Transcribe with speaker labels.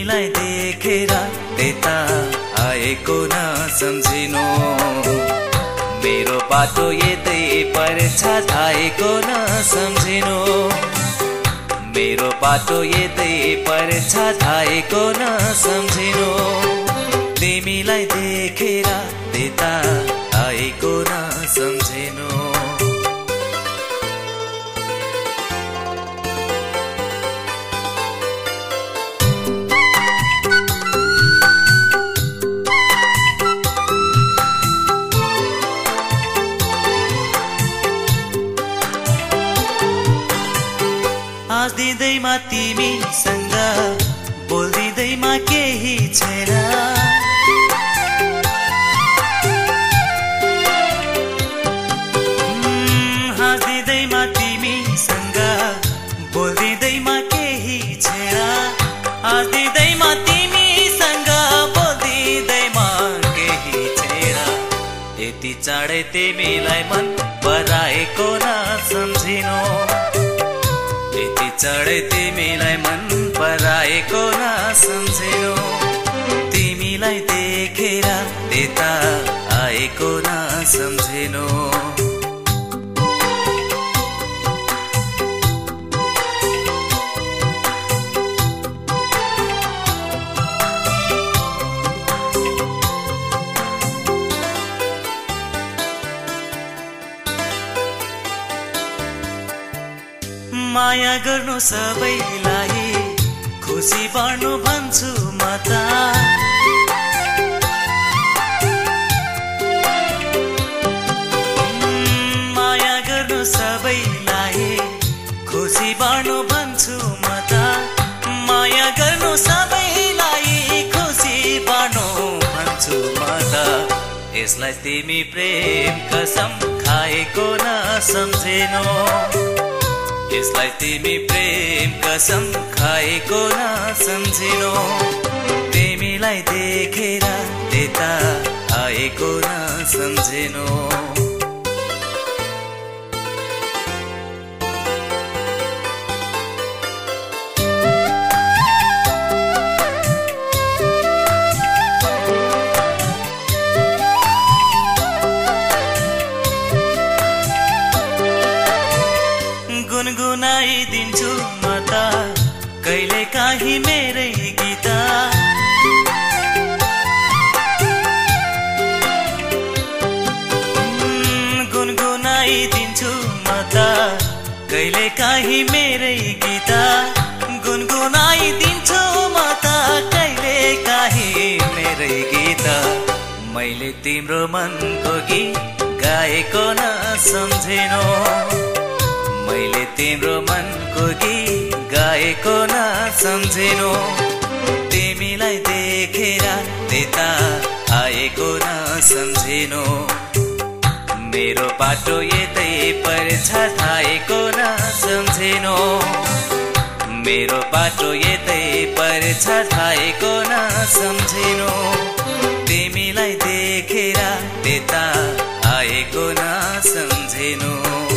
Speaker 1: तिमीलाई देखेर त्यता आएको न सम्झिनु मेरो बाटो यतै पर्छ थाहेको न सम्झिनु मेरो बाटो यतै पर्छ थाहेको न सम्झिनु तिमीलाई देखेर त्यता आएको न सम्झिनु आज दिँदैमा तिमीसँग बोल्दिँदैमा केही छैन हाँस्दिँदैमा तिमीसँग बोल्दिँदैमा केही छैन हाँस्दिँदैमा तिमीसँग बोल्दिँदैमा केही छैन यति चाँडै तिमीलाई मन पराएको न सम्झिनु यति चाँडै तिमीलाई मन पराएको न सम्झिनु तिमीलाई देखेर त्यता आएको न सम्झिनु माया गर्नु सबैलाई खुसी बाँड्नु भन्छु म त माया गर्नु सबैलाई खुसी बाँड्नु भन्छु म त माया गर्नु सबैलाई खुसी बाँड्नु भन्छु म त यसलाई तिमी प्रेम कसम खाएको न सम्झेनौ यसलाई तिमी प्रेम कसम खाएको न सम्झिनु तिमीलाई देखेर त्यता आएको न सम्झिनु गुनगुनाइदिन्छु म त कहिले काहीँ मेरै गीत गुनगुनाइदिन्छु म त कहिले काहीँ मेरै गीत गुनगुनाइदिन्छु म त कहिले काहीँ मेरै गीत मैले तिम्रो मनको गीत गाएको न सम्झेनौ मैले तिम्रो मनको गीत गाएको न सम्झेनौ तिमीलाई देखेर त्यता आएको न सम्झेनौ मेरो बाटो यतै पर्छ थाहेको न सम्झेनौ मेरो बाटो यतै पर्छ थाहेको न सम्झेनौ तिमीलाई देखेर त्यता आएको न सम्झेनौ